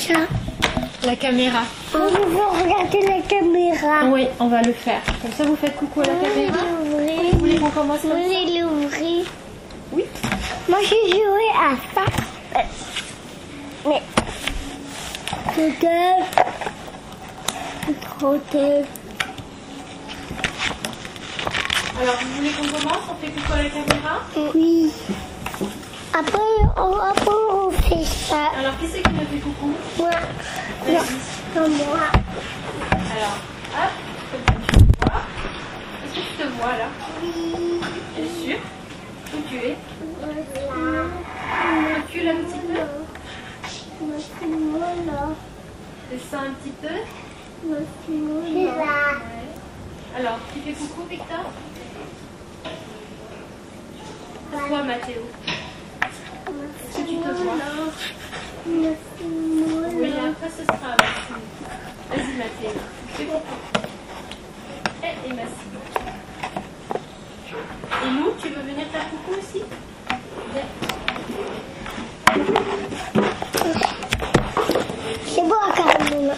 ça? La caméra. On veut regarder la caméra. Oui, on va le faire. Comme ça, vous faites coucou à la caméra. Vous voulez qu'on commence comme ça? Vous voulez l'ouvrir? Oui. Moi, j'ai joué à ça. Mais... Peut-être... Trop tard. Alors, vous voulez qu'on commence? On fait coucou à la caméra? Oui. Après, on fait ça. Alors, qui c'est qui me fait coucou? Moi. Vas-y. Non, moi. Alors, hop, tu me vois. Est-ce que tu te vois là? Oui. Bien sûr. Où tu es? Voilà. Recule un petit peu. Voilà. Descends un petit peu. Voilà. Ouais. Alors, tu fais coucou, Victor? Toi, Mathéo. Est-ce que tu te vois? Oui, après ce sera Massimo. Vas-y, Mathéo. Fais coucou. Et Massimo. Et nous, tu veux venir faire coucou aussi? Viens. C'est beau quand même.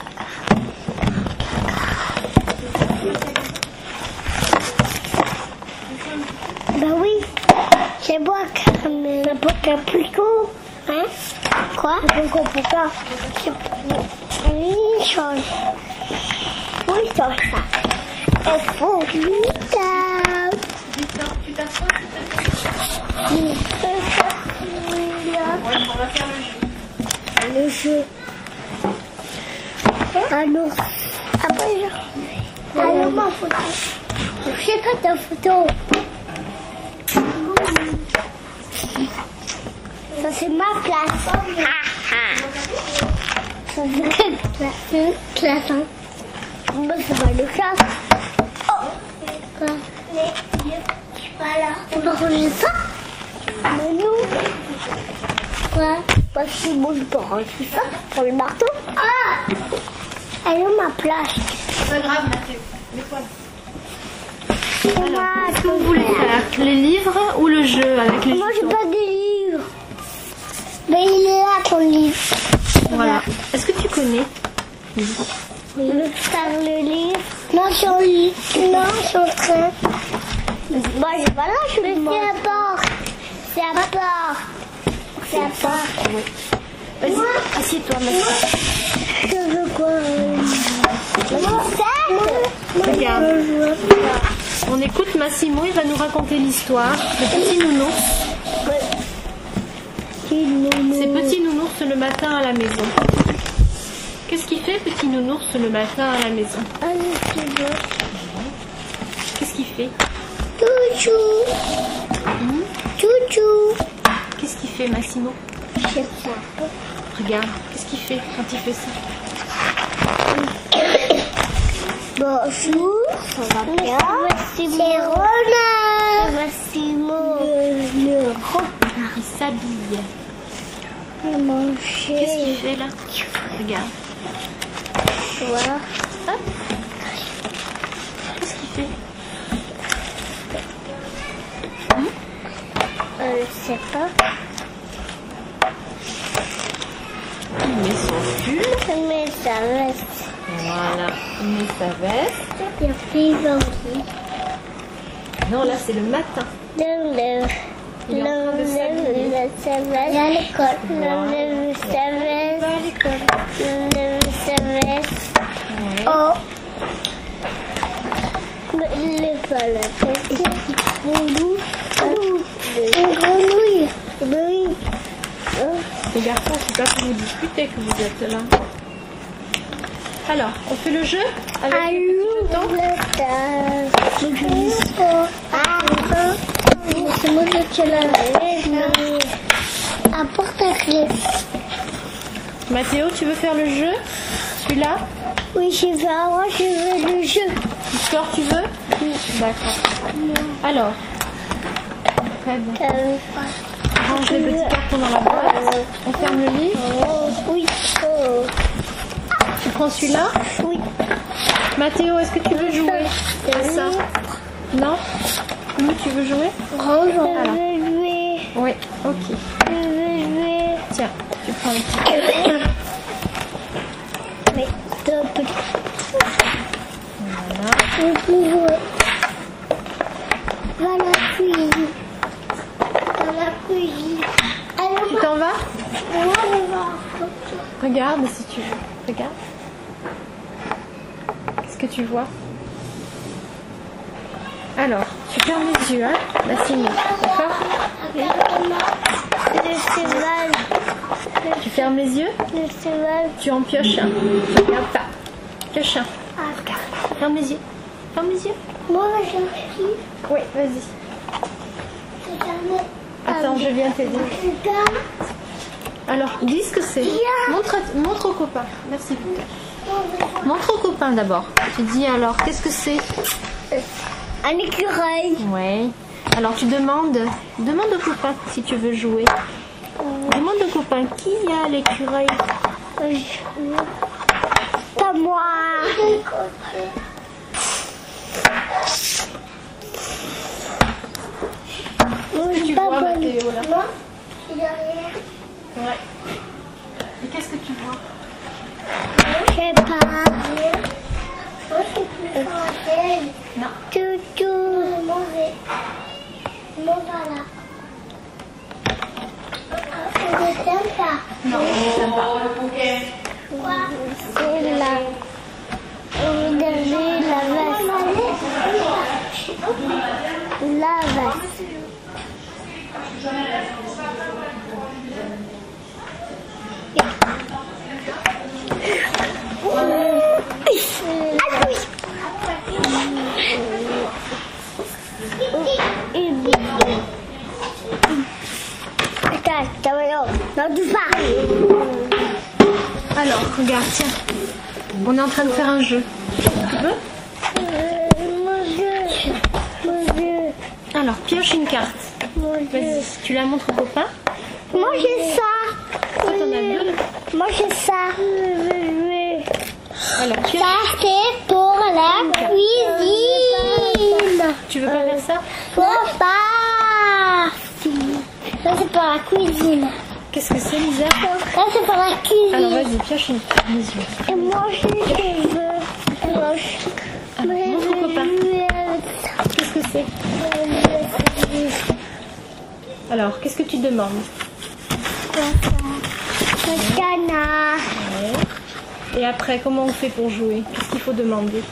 Bah oui, c'est beau quand même. C'est beau capricot. Hein? Quoi? Pourquoi? Oui, change. Oui, change ça. Il faut vite. Victor, tu t'assois, s'il te plaît? Ouais, on va faire le jeu. Le jeu. Alors, après, alors ma photo. Je sais pas ta photo. Ça c'est ma place. Ça c'est classe. Moi c'est pas le classe. Oh. Voilà. On va ranger ça. Mais nous. Quoi? Parce que moi je peux ranger ça pour le marteau. Ah! Elle est ma place. C'est pas grave, Mathéo. Mets-toi là. Alors, Qu'est-ce que vous voulez faire? Les livres ou le jeu avec les moi j'ai jetons? pas de livre. Mais il est là ton livre. Voilà. Est-ce que tu connais? Oui. Faire le livre. Non, sur le lit. Non, sur le train. Moi j'ai pas là, je suis c'est à part. C'est à part. C'est à part. Oui. Vas-y, assieds-toi maintenant. Je veux quoi? Regarde. On écoute Massimo, il va nous raconter l'histoire de Petit Nounours. C'est Petit Nounours le matin à la maison. Qu'est-ce qu'il fait, Petit Nounours, le matin à la maison? Qu'est-ce qu'il fait? Chouchou. Chouchou. Qu'est-ce qu'il fait, Massimo? Je sais pas. Regarde, qu'est-ce qu'il fait quand il fait ça? Bonjour, ça va bien? C'est Ronald. Massimo. Le renard. Il s'habille. Manger. Qu'est-ce qu'il fait là? Regarde. Voilà. Hop. Qu'est-ce qu'il fait? Je sais pas. Il met son pull. Je mets sa veste. Voilà. Il met sa veste. Il y a plus d'envie. Non, là c'est le matin. Il est en train de s'habiller. sa veste. Il à l'école. L'enlève sa veste. Il va à l'école. L'enlève sa veste. Ouais. Oh. Mais il est pas là. Une grenouille. Oui. Les garçons, c'est pas pour vous discuter que vous êtes là. Alors, on fait le jeu avec le petit jeton. C'est moi qui l'ai. Apporte la clé. Mathéo, tu veux faire le jeu? Celui-là? Oui, je veux le jeu. Victor, tu veux? Oui. D'accord. Alors, Fred, range les petits cartons dans la boîte. On ferme le livre. Oui. Tu prends celui-là? Oui. Mathéo, est-ce que tu veux jouer à ça? Non? Où tu veux jouer? Je veux jouer. Oui, ok. Je veux jouer. Tiens, tu prends le petit carton. Je peux jouer. Dans la cuisine. Dans la cuisine. Tu t'en vas? Moi, je vais. Regarde si tu veux. Regarde. Qu'est-ce que tu vois? Alors, tu fermes les yeux, hein? Là, c'est mieux. D'accord? Le cheval. Tu fermes les yeux? Le cheval. Tu en pioches un. Regarde ça. Pioche un. Ferme les yeux. Ferme les yeux. Moi, je suis. Oui, vas-y. Attends, je viens t'aider. Alors, dis ce que c'est. Montre au copain. Merci. Montre au copain d'abord. Tu dis alors, qu'est-ce que c'est? Un écureuil. Ouais. Alors, tu demandes au copain si tu veux jouer. Demande au copain qui a l'écureuil. Pas moi. Tu vois, Mathéo, là? Ouais. Ouais. Et qu'est-ce que tu vois? Je sais pas. Non. Toutou. Manger. Voilà. Je t'aime pas. Non, je t'aime pas. C'est là. Regardez la vache. La vache. Non, du pas. Alors, regarde, tiens. On est en train de faire un jeu. Tu veux? Mon Dieu. Mon Dieu. Alors, pioche une carte. Mon Dieu. Vas-y, tu la montres au copain. Moi j'ai ça. Toi, t'en as deux, là. Moi j'ai ça. Alors, pioche. Ça c'est pour la cuisine. Tu veux pas faire ça? Faut pas. Ça c'est pour la cuisine. Qu'est-ce que c'est, Lisa? Ça c'est pour la cuisine. Alors, vas-y, pioche une carte. Vas-y. Et moi je veux. Montre au copain. Qu'est-ce que c'est? Alors, qu'est-ce que tu demandes? Le canard. Ouais. Et après, comment on fait pour jouer? Qu'est-ce qu'il faut demander?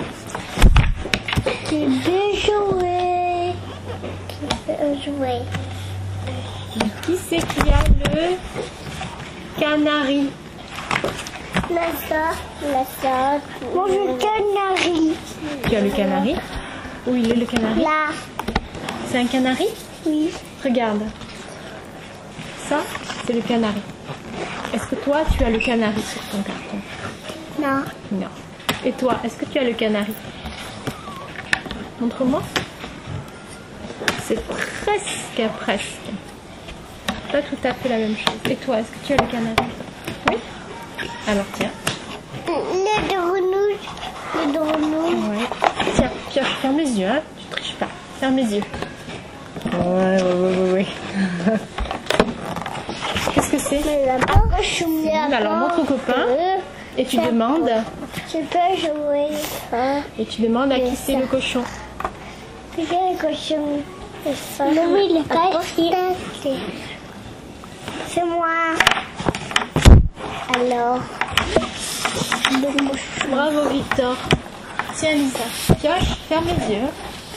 Tu veux jouer. Tu veux jouer. Qui c'est qui a le canari? La sorte. Moi je canari. Tu as le canari? Où il est le canari? Là. C'est un canari? Oui. Regarde. Ça, c'est le canari. Est-ce que toi, tu as le canari sur ton carton? Non. Non. Et toi, est-ce que tu as le canari? Montre-moi. C'est presque. Pas tout à fait la même chose. Et toi, est-ce que tu as le canari? Oui. Alors tiens. Le grenouille. Ouais. Tiens, pioche, ferme les yeux, hein. Tu triches pas. Ferme les yeux. Ouais. Qu'est-ce que c'est? Alors montre au copain et tu demandes. Je peux jouer. Et tu demandes à qui c'est le cochon. C'est quel cochon? Oui, le cochon. C'est moi. Alors. Bravo Victor. Tiens Lisa, pioche, ferme les yeux.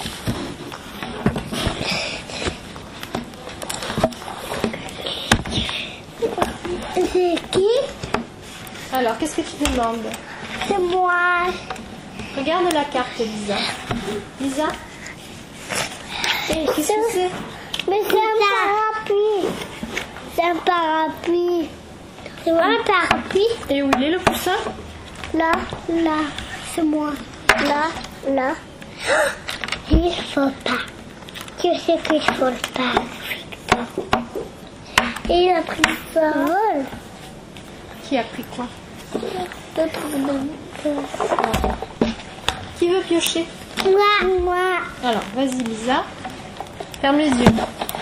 C'est qui? Alors, qu'est-ce que tu demandes? C'est moi. Regarde la carte, Lisa. Lisa? Qu'est-ce que c'est? Mais c'est un parapluie. C'est un parapluie. C'est moi un parapluie? Et où il est le poussin? Là. C'est moi. Là. Il faut pas. Tu sais qu'il faut pas, Victor. Et il a pris ça. Vol. Qui a pris quoi? D'autres. Qui veut piocher? Moi. Alors, vas-y Lisa. Ferme les yeux.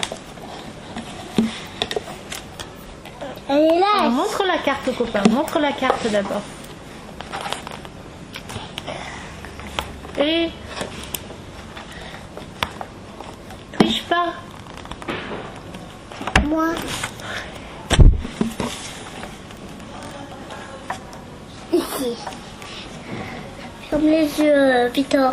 Elle est là. Alors, montre la carte au copain. Montre la carte d'abord. Et triche pas. Moi. Ici. Ferme les yeux, Victor.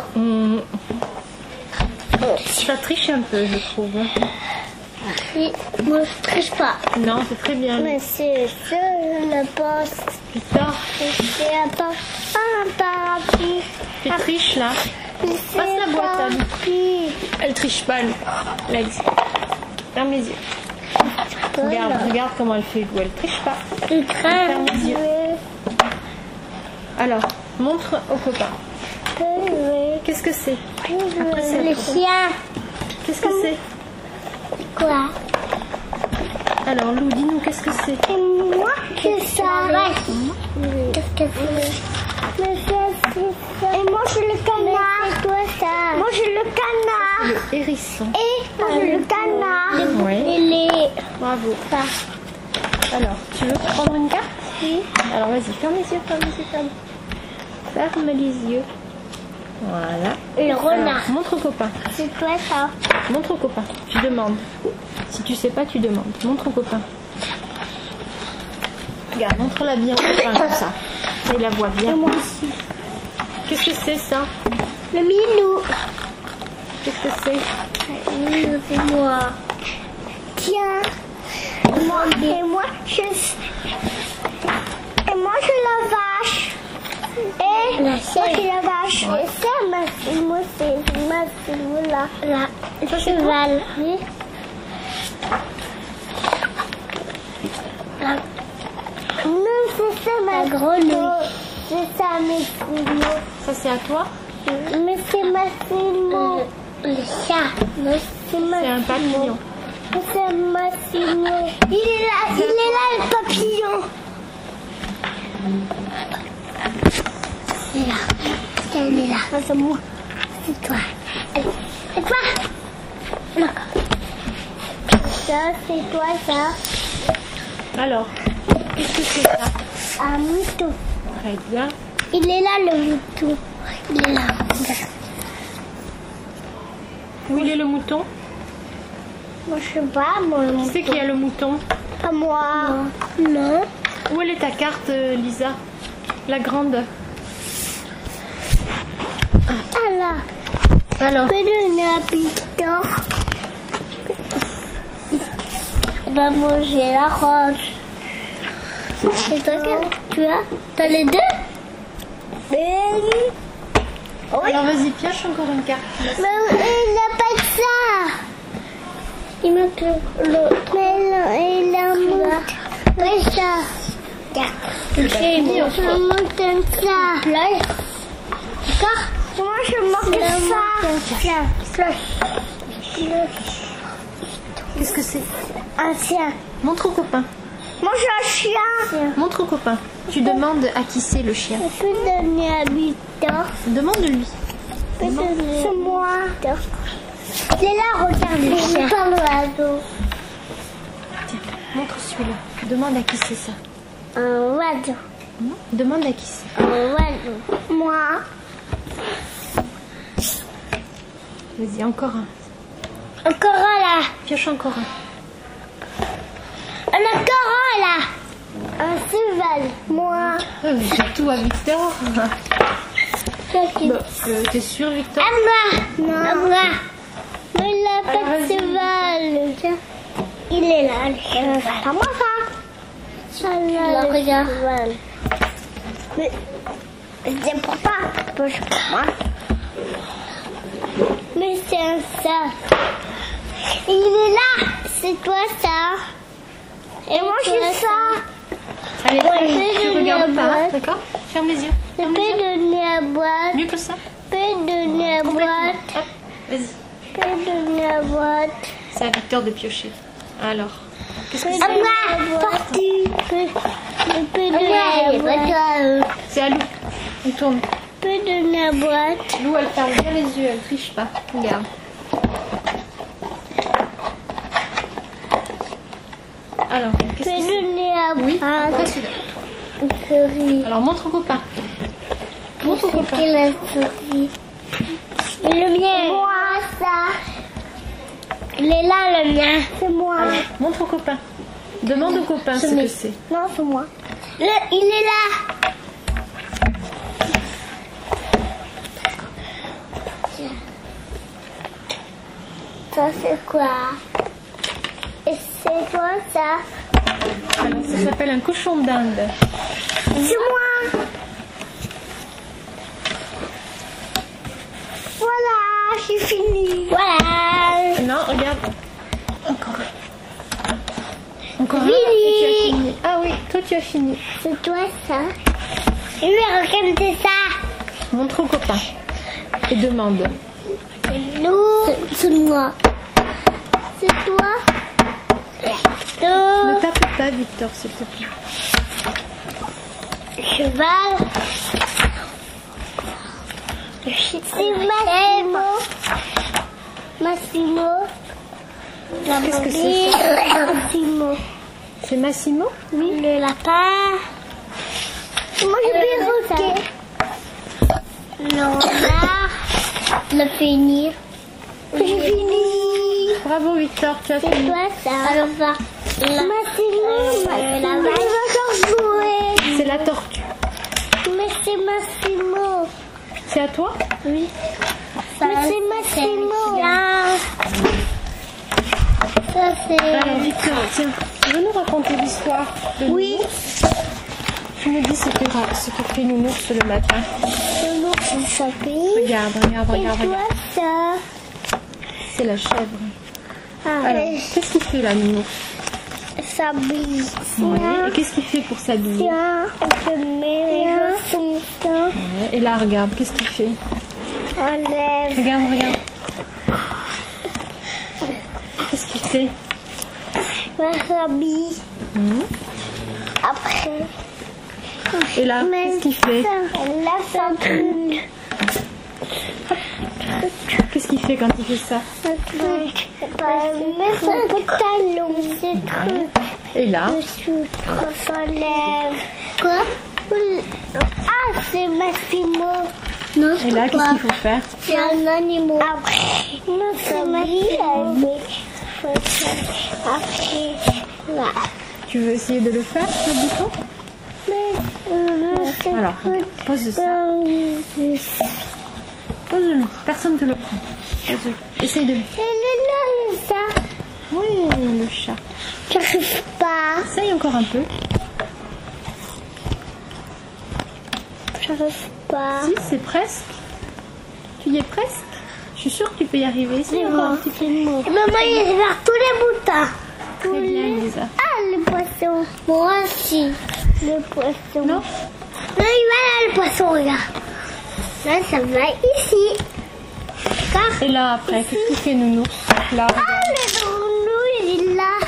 Ça triche un peu, je trouve. Oui, moi je triche pas. Non, c'est très bien. Mais c'est le poste. Victor, C'est un parapluie. tu triches là. C'est Passe la un boîte à lui. parapluie. Elle triche pas, Legs. Ferme les yeux. Regarde, regarde comment elle fait jouer. Elle triche pas. Il craint. Ferme les yeux. Alors, montre au copain. Qu'est-ce que c'est? Après, c'est à Le toi. chien. Qu'est-ce que c'est? Quoi? Alors, Lou, dis-nous, qu'est-ce que c'est? Et moi, que ça. Qu'est-ce que c'est? Mais c'est et moi, je le canard. C'est toi ça. Moi, je le canard. Le hérisson. Et moi, je le canard. Ouais. Et les... Bravo. Ça. Alors, tu veux prendre une carte? Oui. Alors, vas-y, ferme les yeux, ferme les yeux, ferme. Ferme les yeux. Voilà. Le renard. Alors, montre au copain. C'est toi ça. Montre au copain. Tu demandes. Si tu sais pas, tu demandes. Montre au copain. Regarde, montre-la bien au copain comme ça. Ça, il la voit bien. Et moi aussi. Qu'est-ce que c'est ça? Le milou. Qu'est-ce que c'est? Le milou, c'est moi. Tiens. Et moi, je la vache. Et moi, je la vache. Ouais. Et ça, moi, c'est là. Là. Le cheval. Oui. Là. Non, c'est ça ma grenouille. C'est ça mes films. Ça, c'est à toi? Mais c'est ma film. Le chat. Mais c'est ma C'est un papillon. C'est ma film. Il est là le papillon. Il est là. Elle est là. C'est moi. C'est toi. C'est toi. Non. Ça, c'est toi, ça. Alors, qu'est-ce que c'est ça? Un mouton. Très bien. Il est là, le mouton. Il est là. Où il est le mouton? Moi, je sais pas, moi, le Qui mouton. c'est qui a le mouton? Pas moi. Non. Où elle est ta carte, Lisa? La grande. Ah là. Alors, Je peux donner un Victor. On va manger la roche. C'est toi que tu as? T'as les deux? Mais... Oui. alors vas-y, pioche encore une carte. Mais il n'a pas que ça. Il manque l'autre. Mais il a manque. Mais ça. Il manque ça. D'accord? Moi je manque ça. Qu'est-ce que c'est? Un chien. Montre au copain. Moi j'ai un chien. Montre au copain. Tu demandes à qui c'est le chien. Je peux donner à Victor. Demande-lui. C'est moi. Il est là, regarde le chien. Par l'oiseau. Tiens, montre celui-là. Demande à qui c'est ça. Un oiseau. Demande à qui c'est. Un oiseau. Moi. Vas-y, encore un. Encore un là. Pioche encore un. Encore un là. Un cheval. Moi. C'est tout à Victor. T'es sûr, Victor? À moi. Non. À moi. Mais il n'a pas Alors, de vas-y. cheval. Il est là, le cheval. C'est à moi ça. Ça là, regarde. Mais c'est pour pas. Pour moi. Mais c'est un ça. Il est là. C'est toi ça. Et moi je suis ça. Allez, Ouais, je vais tu donner regardes la pas, boîte. d'accord? Ferme les yeux. Je peux donner la boîte. Mieux que ça. Je peux donner la boîte. Hop, vas-y. Je peux donner la boîte. C'est à Victor de piocher. Alors, qu'est-ce que À c'est? moi. Parti. Je peux donner la boîte. C'est à Lou. On tourne. Je peux donner la boîte. Lou, elle ferme bien les yeux, elle triche pas. Regarde. Alors, Je qu'est-ce peux que c'est? donner la Après boîte. celui-là. Une souris. Alors, montre au copain. Montre au copain. C'est la souris. Le mien. Moi, ça. Il est là, le mien. C'est moi. Alors, montre au copain. Demande au copain ce que c'est. Non, c'est moi. Il est là. Ça, c'est quoi? Et c'est quoi, ça? Alors, ça s'appelle un cochon d'Inde. C'est moi. Voilà, j'ai fini. Voilà. Non, regarde. Encore un. Encore un. Fini. Et tu as fini. Ah oui, toi tu as fini. C'est toi, ça? Oui, regarde, c'est ça. Montre au copain. Et demande. Nous. C'est moi. C'est toi. Ne tape pas, Victor, s'il te plaît. Cheval. C'est Massimo. Massimo. Qu'est-ce que c'est, Massimo. C'est Massimo? Oui. Le lapin. Moi, je vais roquer. Léonard. Le finir. J'ai fini. Bravo, Victor, tu as C'est fini. toi, ça. Alors, ça. Massimo. La vache. Je vais encore jouer. C'est la tortue. Mais c'est Massimo. C'est à toi? Oui. Mais c'est Massimo. Ça, c'est... Alors, Victor, tiens, tu veux nous raconter l'histoire de Oui. Nounours? Tu me dis ce que fait Nounours le matin. Le loup, il s'appelle. Regarde, regarde, Et regarde, toi, regarde. ça. C'est la chèvre. Ah, Alors, qu'est-ce qu'il fait là, Nounours? s'habille. Ouais. Et qu'est-ce qu'il fait pour s'habiller? Tiens, on se met les chaussons. Ouais. Et là, regarde, qu'est-ce qu'il fait? On lève. Regarde, regarde. Qu'est-ce qu'il fait? On s'habille. Après. Et là, qu'est-ce qu'il fait? On lève son truc. Qu'est-ce qu'il fait quand il fait ça? Un truc. Mais son pantalon, c'est truc. Et là? Dessus, on s'enlève. Quoi? Ah, c'est Massimo. Non, Et là, qu'est-ce qu'il faut faire? c'est un animal. Après, non, c'est Massimo. Après, là. Tu veux essayer de le faire, le bouton? Mais, Alors, pose ça. Pose-le. Personne ne te le prend. Pose-le. Essaye de... Elle est là, ça. Oui, le chat. J'arrive pas. Essaye encore un peu. J'arrive pas. Si, c'est presque. Tu y es presque. Je suis sûre que tu peux y arriver. Essaye encore un petit peu. Maman, il va faire tous les boutons. Très bien, Lisa. Ah, le poisson. Moi aussi. Le poisson. Non? Non, il va là, le poisson, regarde. Là, ça va ici. Car... Et là, après, qu'est-ce qu'il fait, Nounours? Là, Ah, le grenouille, il est là.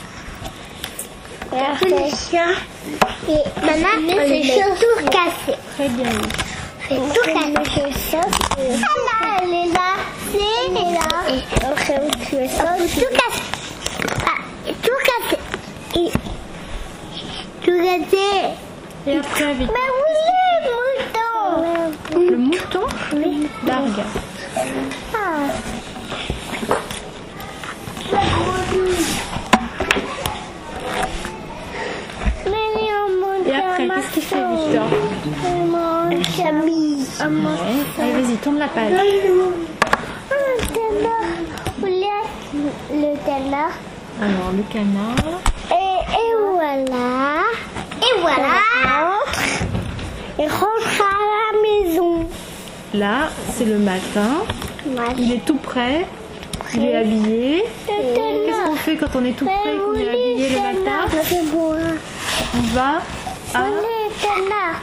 Le chien. Et maintenant, c'est surtout cassé. très bien, Lisa. C'est tout cassé. Ah là, elle est là. Elle est là. Et après, tu es ça. Tout cassé. Ah, tout cassé. Et... Tout cassé. Et après, avec Mais oui, mouton. le mouton, Oui. là, regarde. Ah. Et après, qu'est-ce qu'il fait, Victor? Camille. Ouais. Allez, vas-y, tourne la page. Le canard. Alors, le canard. Et voilà. Et voilà. Et rentre à la maison. Là, c'est le matin. Il est tout prêt. Il est habillé. Qu'est-ce qu'on fait quand on est tout prêt et qu'on est habillé le matin? On va à... Le canard.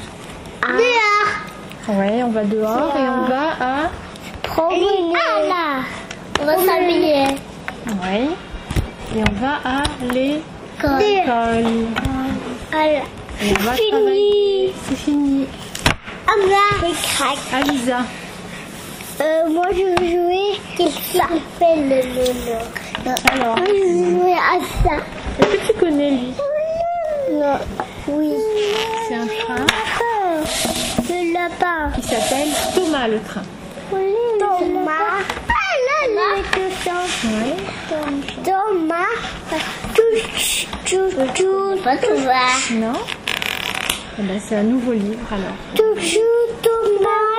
Dehors. Ouais, on va dehors et on va à... Promener. Ah là. On va s'habiller. Ouais. Et on va à l'école. Voilà. Et on va Fini. travailler. C'est fini. Ah là. C'est crack. Alisa. Moi je veux jouer qu'il s'appelle le nono. Alors, Moi je veux jouer à ça. est-ce que tu connais lui? Non. Oui. C'est un train Le lapin. qui s'appelle Thomas le train. Thomas. Thomas. Pas Thomas. Non. Eh ben, c'est un nouveau livre alors. Toujours Thomas.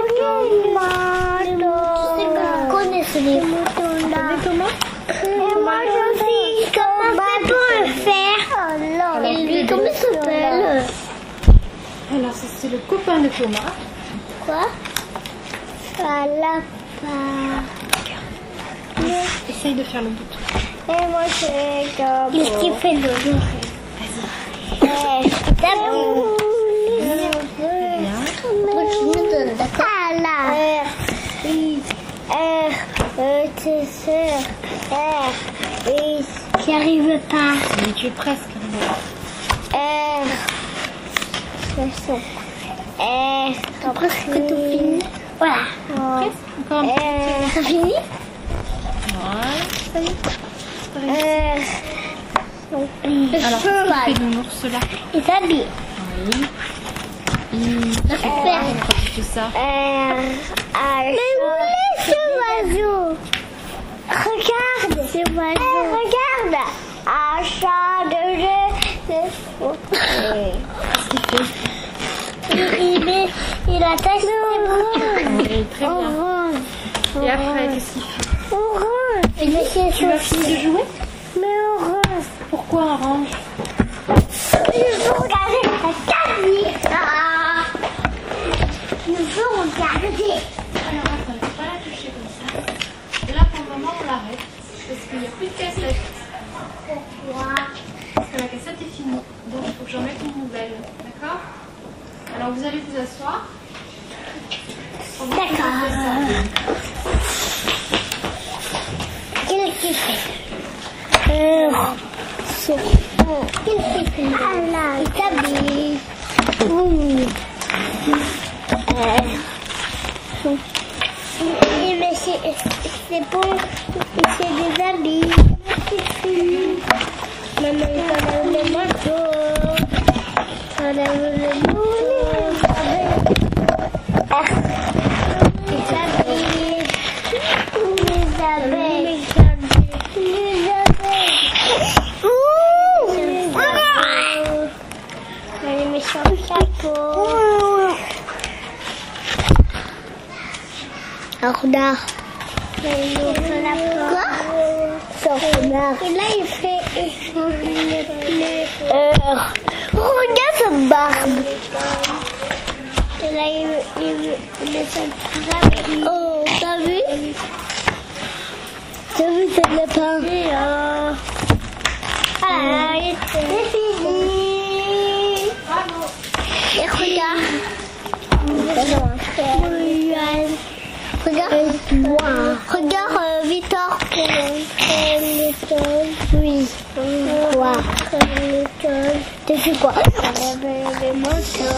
Tu connais ce livre. Thomas. Et moi aussi, comment peut le faire? Et lui, comment il s'appelle? Alors c'est le copain de Thomas. Quoi? Voilà. Essaye de faire le bouton. Et moi, c'est comme... Qu'est-ce qu'il fait de nous? Vas-y. J'y arrive pas. Mais tu es presque arrivé. T'as presque tout fini. Voilà. Presque. Encore un petit. Ça finit? Voilà, ça y est. Alors, qu'est-ce qu'il fait de l'ours là? Il s'habille. Oui. Super. Pourquoi tu fais ça? Mais où est ce oiseau? Regarde. Ce oiseau. Regarde. Un chat de jeu. Qu'est-ce qu'il fait? Il attache ses bras. Oui, très bien. Et après, qu'est-ce qu'il fait? Orange. Tu as fini de jouer? Mais orange. Pourquoi orange? Il faut regarder la caméra. Il faut regarder. Alors attends, il ne faut pas la toucher comme ça. Et là pour le moment on l'arrête. Parce qu'il n'y a plus de cassette. Pourquoi? Parce que la cassette est finie. Donc il faut que j'en mette une nouvelle. D'accord? Alors vous allez vous asseoir. D'accord. Qu'est-ce qu'il fait? Qu'est-ce qu'il fait? Il s'habille. Mais c'est bon. Il fait des habits. Maman, il enlève le manteau. Il enlève le un renard. Quoi? C'est un renard. Et là, il fait... regarde sa barbe. Et là, il met son drapeau. Oh, t'as vu? T'as vu ce lapin? C'est fini. Bravo. Et regarde. Regarde Victor. Oui. Quoi? Tu fais quoi? Le moteur.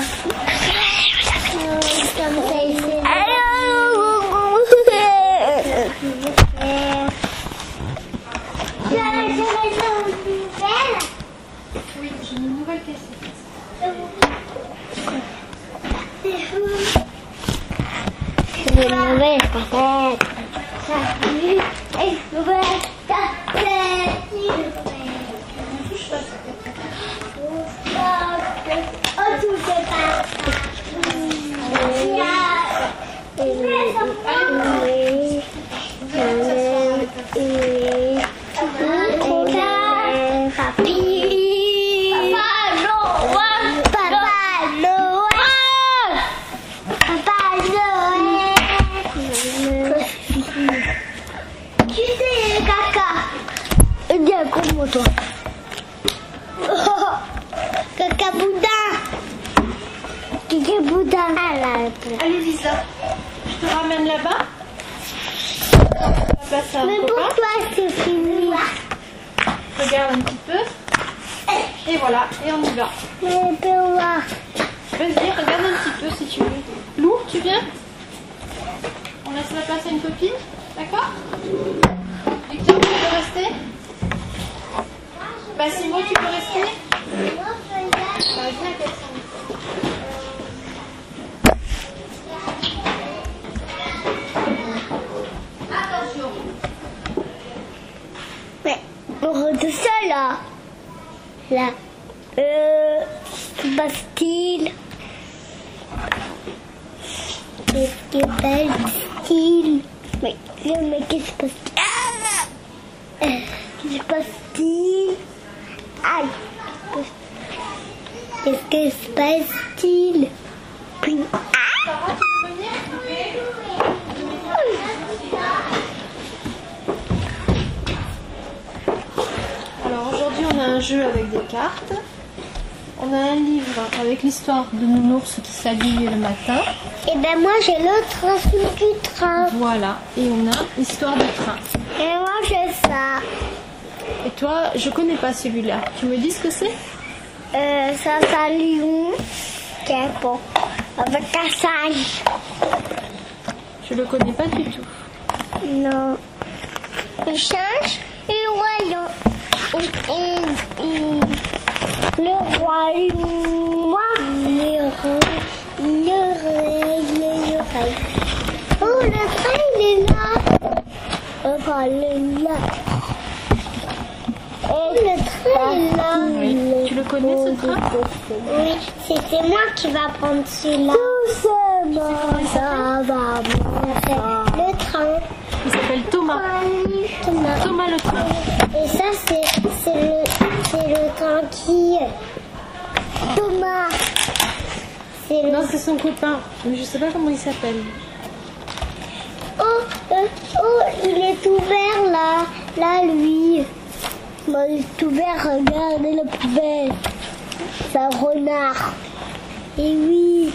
Comme ça ici. Oui, j'ai une nouvelle cassette. C'est une nouvelle cassette. Une nouvelle cassette. Oh, tout est parti. Toi. Caca boudin. Caca boudin. Allez Lisa, je te ramène là-bas. Place à un Mais copain. pourquoi c'est fini? Regarde un petit peu. Et voilà, et on y va. Mais on peut voir. Vas-y, regarde un petit peu si tu veux. Lou, tu viens? On laisse la place à une copine, d'accord? Victor, tu peux rester? Massimo, tu peux rester? Vas-y, Alexandre. Là. Bastille. Qu'est-ce que Bastille? Mais qu'est-ce que Qu'est-ce que Bastille? Aïe. Qu'est-ce que se passe-t-il? Puis, Alors aujourd'hui on a un jeu avec des cartes. On a un livre avec l'histoire de Nounours qui s'habille le matin. et ben moi j'ai le train du train. Voilà. Et on a l'histoire du train. Et moi j'ai ça. Et toi, je connais pas celui-là. Tu me dis ce que c'est? Ça c'est un lion qui est bon. Avec un singe. Je le connais pas du tout. Non. Le singe et le roi lion. Le roi lion. Le oh, le train il est là. Le train il est là. Oh, le train est là. Oui. Tu le connais ce train? Oui, c'est moi qui va prendre celui-là. Le train. Il s'appelle Thomas. Thomas le train. Et ça, c'est le train qui... Thomas. Non, c'est son copain. Mais je sais pas comment il s'appelle. Oh, il est ouvert là. Là, lui. Bon, il est ouvert, regardez la poubelle. C'est un renard. Et oui.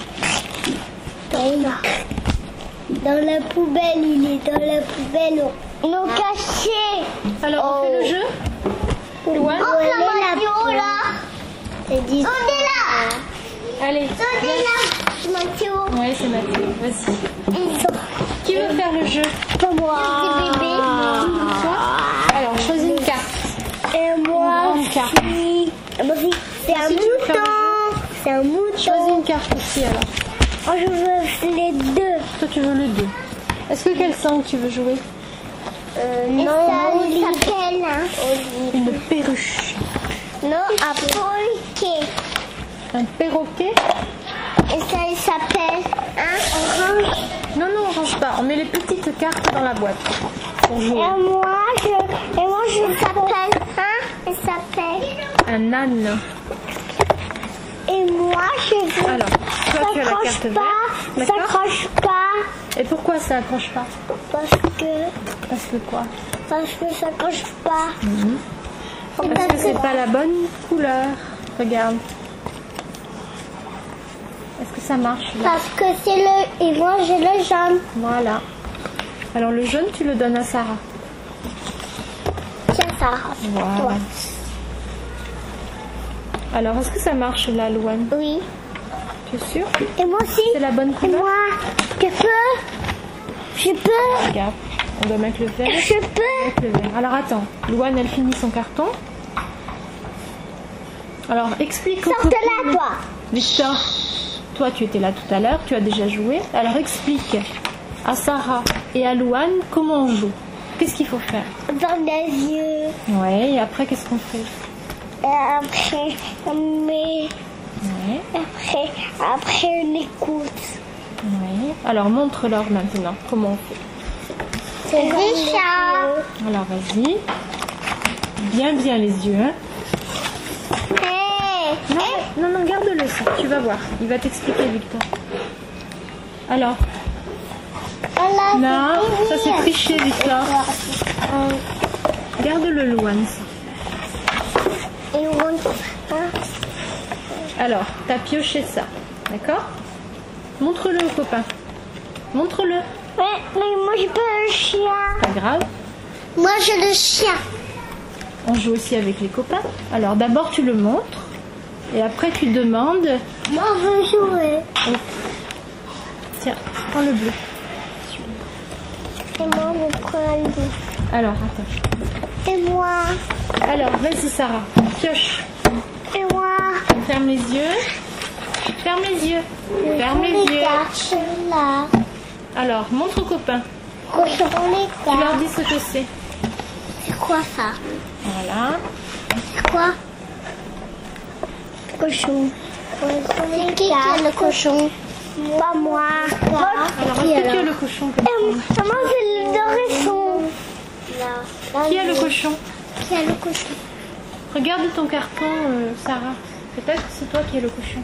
Dans la poubelle, il est dans la poubelle. Non, caché. Alors, on fait le jeu? Ouais. Oh, la là. C'est dit. On est là. Allez. On est là. Mathieu. Ouais, c'est Mathieu. Vas-y. Qui veut faire le jeu? Moi. Bébé. Toi? Alors, choisis une carte. Et moi, Une grande carte. c'est un Si tu veux faire mouton. C'est un mouton. Choisis une carte aussi alors. Oh, je veux les deux. Toi, tu veux le 2. Est-ce que quel sang tu veux jouer? Non, il s'appelle Une perruche. non, un perroquet. Un perroquet? Et ça, il s'appelle orange. Non, non, on range pas. On met les petites cartes dans la boîte pour jouer. Et moi, je s'appelle il s'appelle. Un âne. Et moi, je veux. Alors, toi, tu as la carte pas, verte. ça D'accord? accroche pas. Et pourquoi ça accroche pas? Parce que quoi? ça accroche pas. Parce que c'est pas la bonne couleur. Regarde. Est-ce que ça marche là? Parce que c'est le. Et moi, j'ai le jaune. Voilà. Alors le jaune, tu le donnes à Sarah. Tiens, ça. Voilà. Toi. Alors, est-ce que ça marche là, Louane? Oui. Tu es sûre? Et moi aussi. C'est la bonne Et couleur? moi, je peux. Regarde, on doit mettre le vert. Je peux. Mettre le vert. Alors attends, Louane, elle finit son carton. Alors, explique aux Sorte là, copines. toi. Victor, toi, tu étais là tout à l'heure, tu as déjà joué. Alors, explique à Sarah et à Louane comment on joue. Qu'est-ce qu'il faut faire? Dans les yeux. Ouais, et après, qu'est-ce qu'on fait? Et après, mais Ouais, après on écoute. ouais. Alors, montre-leur maintenant comment on fait. C'est Richard. Alors, vas-y. Bien les yeux, hein. Hey. Non, garde-le ça, tu vas voir. Il va t'expliquer, Victor. Alors, là, ça c'est triché, Victor. Garde-le, Louane. ça. Et on... Alors, t'as pioché ça, d'accord? Montre-le au copain. Montre-le. Mais moi j'ai pas le chien. Pas grave. Moi j'ai le chien. On joue aussi avec les copains. Alors, d'abord, tu le montres. Et après, tu demandes... Moi je veux jouer. Tiens, prends le bleu. Et moi je prends le bleu. Alors, attends. Et moi. Alors, vas-y, Sarah. Pioche. Et moi. Ferme les yeux. Ferme les yeux. Ferme les yeux. Là. Alors, montre aux copains. Cochon les Tu leur cartes. dis ce que c'est. C'est quoi ça? Voilà. C'est quoi? Cochon. C'est qui a le cochon? Pas moi. Alors, est-ce que tu as le cochon comme ça? Maman, c'est le hérisson. Qui a le cochon? Qui a le cochon? Regarde ton carton, Sarah. Peut-être que c'est toi qui as le cochon.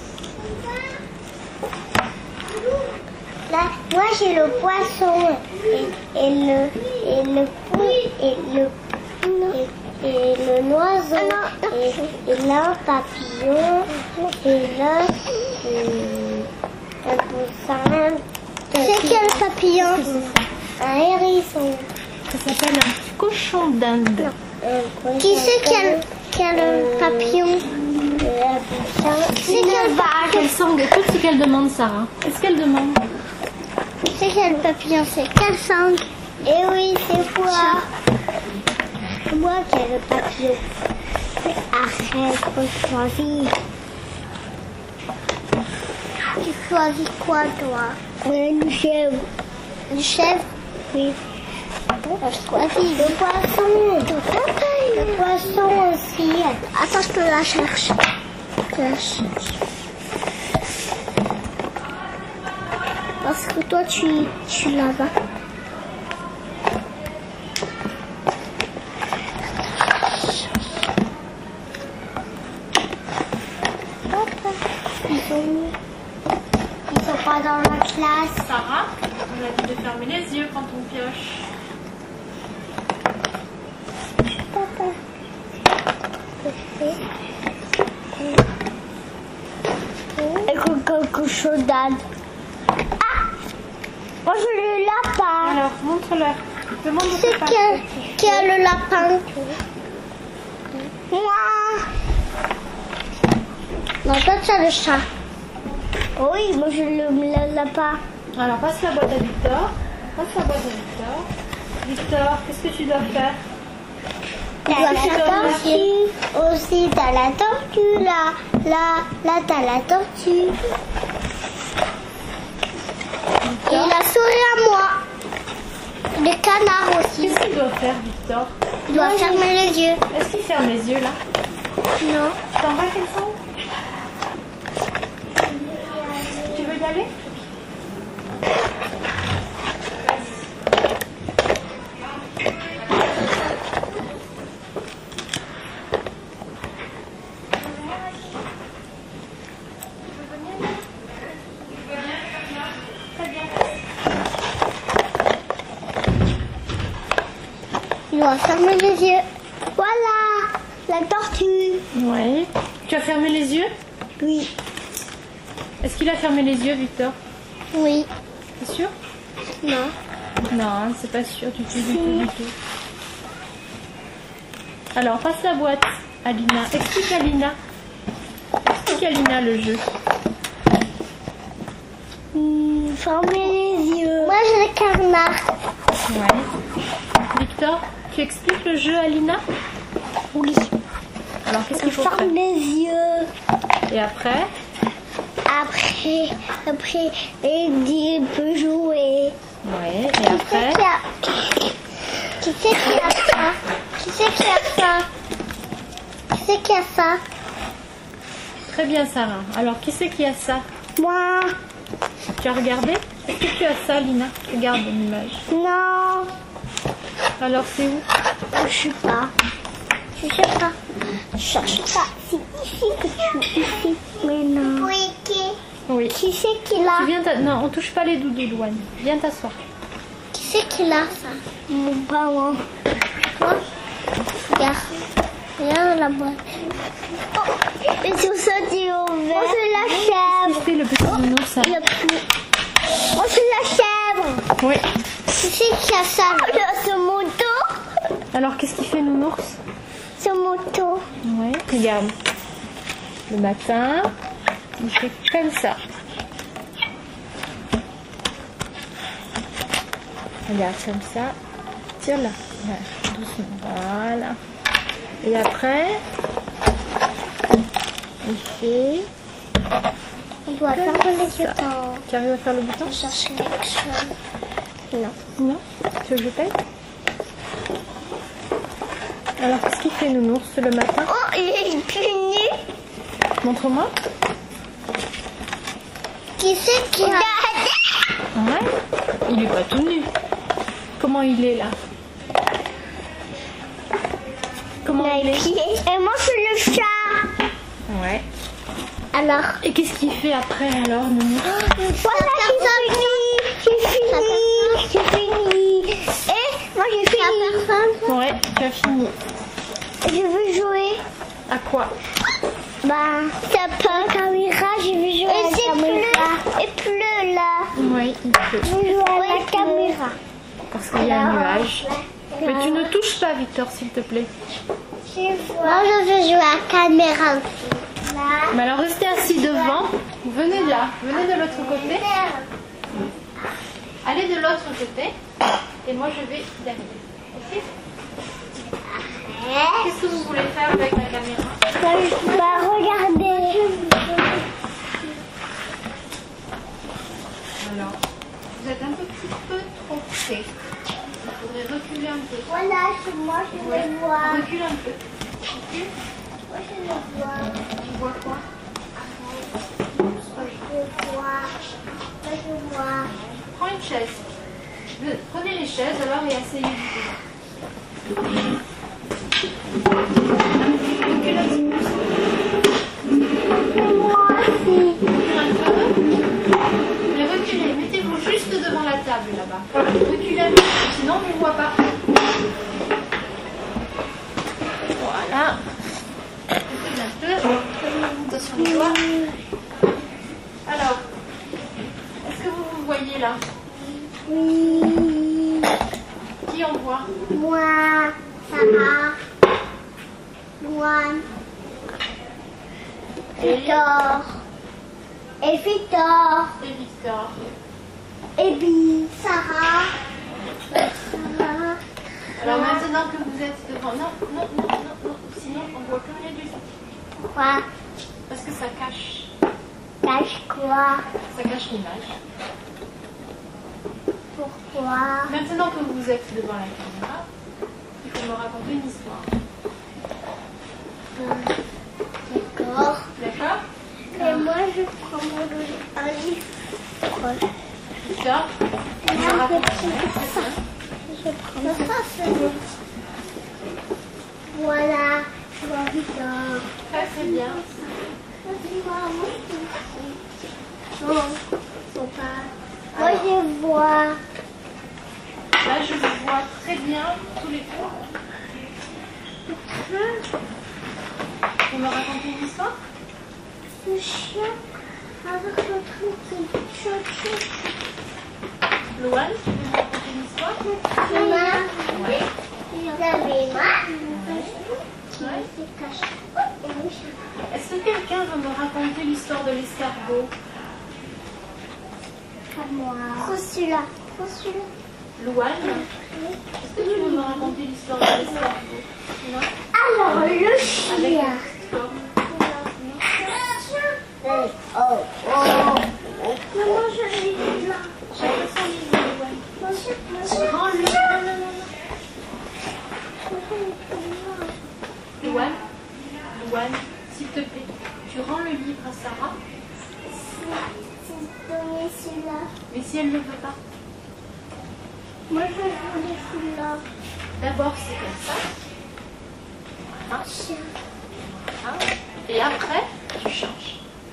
Là, moi j'ai le poisson et le oiseau et là un papillon et là un poussin. C'est quel papillon? Un hérisson. Ça s'appelle un cochon d'Inde. Qui c'est quel papillon? C'est quel vague? Quelle sangle? Écoute ce qu'elle demande, Sarah. Qu'est-ce qu'elle demande? C'est quel papillon? C'est quel sangle? Eh oui, c'est moi. C'est moi qui ai le papillon. Arrête, faut choisir. Tu choisis quoi, toi? Une chèvre. Une chèvre? Oui. Je choisis le poisson. Le poisson aussi. Attends, je te la cherche. Parce que toi, tu là-bas. Ils sont pas dans la classe. Sarah, on a dit de fermer les yeux quand on pioche. Papa. Et cochon d'Inde. Ah! Moi j'ai le lapin. Alors, montre-leur. Demande au C'est papa. qui a le lapin? Moi. Non, toi tu as le chat. Oui, moi j'ai le lapin. Alors, passe la boîte à Victor. Passe la boîte à Victor. Victor, qu'est-ce que tu dois faire? T'as la tortue aussi, t'as la tortue là t'as la tortue. Et la souris à moi. Le canard aussi. Qu'est-ce qu'il doit faire, Victor? Il doit fermer les yeux. Est-ce qu'il ferme les yeux là? Non. T'en vas quel sens? Tu veux y aller? Il doit fermer les yeux. Voilà, la tortue. Oui. Tu as fermé les yeux? Oui. Est-ce qu'il a fermé les yeux, Victor? Oui. C'est sûr? Non. Non, c'est pas sûr du tout, du tout. Alors, passe la boîte à Lina. Explique à Lina. Explique à Lina le jeu. Fermer les yeux. Moi j'ai le canard. Ouais. Victor, tu expliques le jeu à Lina? Oui. Alors, qu'est-ce qu'il faut faire? Ferme les yeux. Et après? Après, il peut jouer. Ouais. Et après? Qui c'est qui a ça? Qui c'est qui a ça? Qui c'est qui a ça? Très bien, Sarah. Alors, qui c'est qui a ça? Moi. Tu as regardé? Est-ce que tu as ça, Lina? Regarde l'image. Non. Alors, c'est où? Je sais pas. Je sais pas. Je cherche pas. C'est ici que tu es ici. Mais non. Oui, Oui. qui c'est qui l'a? Non, on touche pas les doudous, Louane. Viens t'asseoir. Qui c'est qui l'a ça? Mon parent. Moi? Regarde. Regarde la boîte. Oh, et tout ça, tu es ouvert. Oh, c'est la chèvre. C'est le petit nounours, ça. Oh, c'est la chèvre. Oui. Qui c'est qui a ça? Oh, ce moto. Alors, qu'est-ce qu'il fait, nounours? Ce moto. Oui. Regarde. Le matin, il fait comme ça. Regarde, comme ça. Tire là. Voilà, doucement. Voilà. Et après, il fait... On doit fermer les yeux. Tu arrives à faire le bouton? Chercher quelque chose. Non. Non? Tu veux que je paye? Alors, qu'est-ce qu'il fait, nounours, le matin? Oh, il est puni. Montre-moi. Qui c'est qui a... Ouais. Il est pas tout nu. Comment il est là? Comment il est? Et moi, c'est le chat. Ouais. Alors. Et qu'est-ce qu'il fait après alors, Nounou? Voilà, j'ai fini. Et moi, j'ai fini. Ouais, tu as fini. Je veux jouer. À quoi? Bah, ça peut. La caméra, je veux jouer à la caméra. Il pleut là. Oui, il pleut. Je veux jouer à la caméra. Parce qu'il y a un nuage. Mais tu ne touches pas, Victor, s'il te plaît. Moi, je veux jouer à la caméra. Mais alors, restez assis devant. Venez là. Venez de l'autre côté. Allez de l'autre côté. Et moi, je vais derrière. Ok? Qu'est-ce que vous voulez faire avec la caméra? Bah, regardez. Alors, vous êtes un petit peu trop près. Il faudrait reculer un peu. Voilà, moi, je le vois. Recule un peu. Recule. Moi, je le vois. Tu vois quoi? Je vois. Prends une chaise. Prenez les chaises alors et asseyez-vous. Recule un petit peu. Moi aussi. Recule un peu. Mais reculez. Mettez-vous juste devant la table là-bas. Reculez un peu, sinon on ne vous voit pas. Voilà. Recule un peu. Attention les doigts. Alors, est-ce que vous vous voyez là? Oui. Qui on voit? Moi, Sarah. Luan. Victor. Et Victor. Et Victor. Et Bi. Sarah. Sarah. Alors maintenant que vous êtes devant... Non, non, non, non, non. Sinon on ne voit plus rien du tout. Pourquoi? Parce que ça cache. Cache quoi? Ça cache l'image. Pourquoi? Maintenant que vous êtes devant la caméra, il faut me raconter une histoire. D'accord. D'accord? Et moi, je prends un livre. Victor, tu me racontes ça. Je prends ça, c'est bon. Voilà. Je vois Victor. Très très bien. Non, faut pas. Moi, je vois. Là, je vous vois très bien tous les trois. Vous me racontez une histoire? Le chien avec le truc qui chouchou. Louane, tu veux me raconter une histoire? Maman, Oui. vous avez mal? Ouais. Est-ce que quelqu'un veut me raconter l'histoire de l'escargot? À moi. Celui-là. Louane, est-ce que tu veux me raconter l'histoire de l'escargot? Non? Alors, le Avec chien. Victor. Oh. Maman, je l'ai là. Chacun son livre, Louane. Prends-le. Louane, s'il te plaît, tu rends le livre à Sarah. C'est donné celui-là. Mais si elle ne le veut pas, Moi, je veux celui-là. d'abord c'est comme ça. Voilà. Chien. Voilà. Et après, tu changes.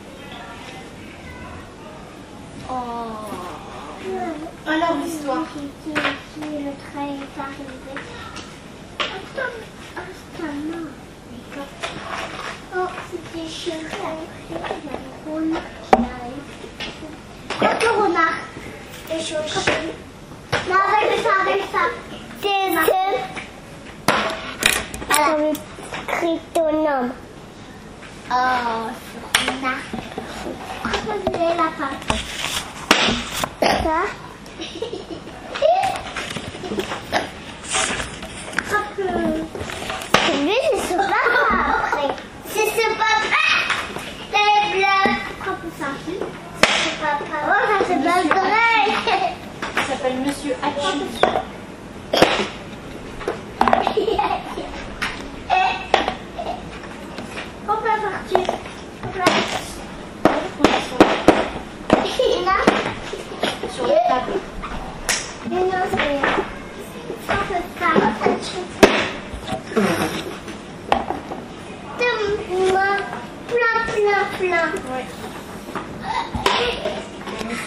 Oh. Alors l'histoire. Qui le train est arrivé. Attends, non. Oh, c'était chien. Le renard. Les choses. Non, avec ça. C'est le tritonnome. Oh, ce renard. Pourquoi vous avez la patte? Ça. Lui, c'est ce papa après. C'est ce papa. C'est bleu. Pourquoi ça? C'est ce papa. Oh, ça c'est bleu d'oreille. Il s'appelle Monsieur Hachi. On peut partir. On peut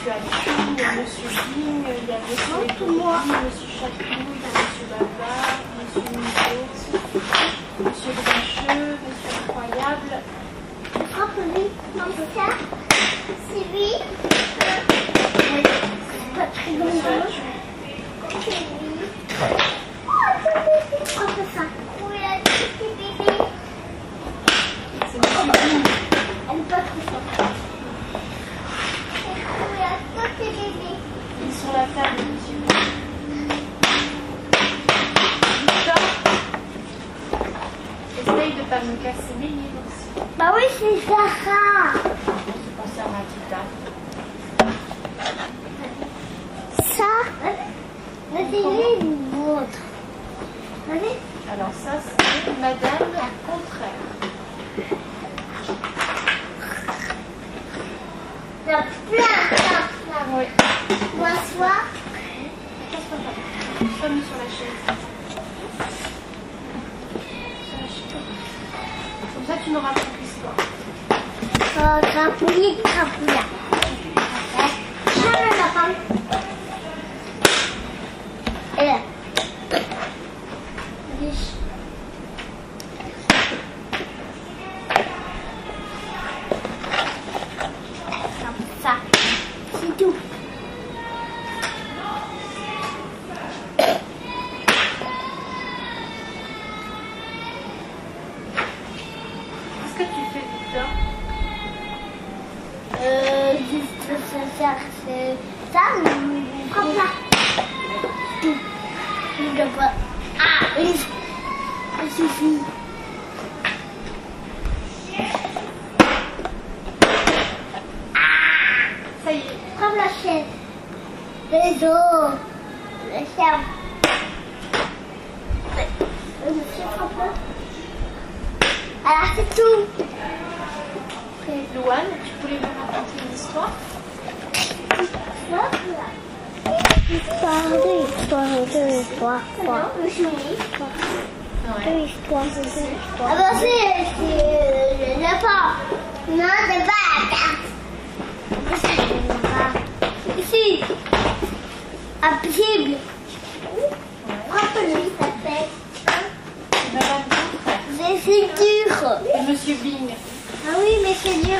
Monsieur Achou, Monsieur Bing, il y a Monsieur Étourdi, Monsieur Chatouille, Monsieur Bavard, Monsieur Nico, Monsieur Grincheux, Monsieur Incroyable. Rappelez, comme ça, c'est lui. C'est pas très bon. C'est lui. Comme ça. Oui, la petite bébé. C'est Monsieur Bing. Elle n'est pas trop forte. Oui, la petite bébé. Ils sont la table, Monsieur Bing. Victor, essaye de ne pas me casser mes livres aussi. Bah oui, c'est Sarah. Je pense à Matita. Ça, c'est une autre. Allez. Alors ça, c'est Madame Contraire. Il y a plein. Oui. M'asseoir. Sois-nous sur la chaise. Sur la chaise. Comme ça, tu n'auras pas l'histoire. Crapouille, crapouilla. Jamais la femme. Et là. Comme ça. C'est tout. Qu'est-ce que tu fais, Victor? Juste se faire ça, comme ça. Tout. Je dois pas. Ah, oui. Ça suffit. Ça y est. Comme la chaise. Les os. Le chien. Monsieur Frappeur. Alors, c'est tout. Louane, tu voulais me raconter une histoire? Histoire, deux histoires. Ouais. Deux histoires. Ah bah c'est le lapin. Non, c'est pas la carte. Ici. Impossible. Rappelez, ça fait. Madame Contraire. C'est dur. Et Monsieur Bing. Ah oui, mais c'est dur.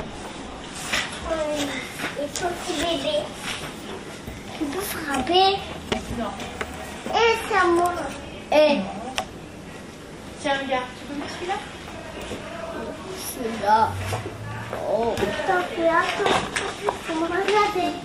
Il faut que bébé. Tu peux frapper. Non. Et ça monte. Et Tiens, regarde, tu peux mettre celui-là? c'est là. Oh. Attends, fais attention. Faut me regarder.